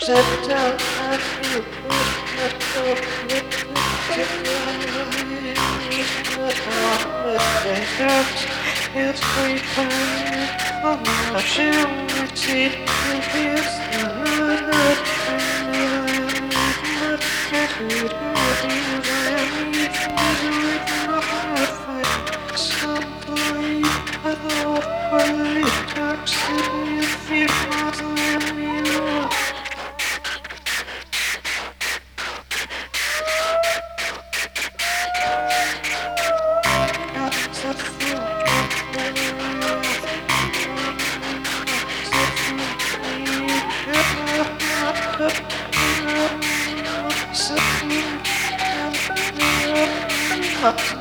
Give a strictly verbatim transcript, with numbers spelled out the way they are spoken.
Every time I'm not sure what it is. Somebody I love, but it talks to me if you're not letting me know. Up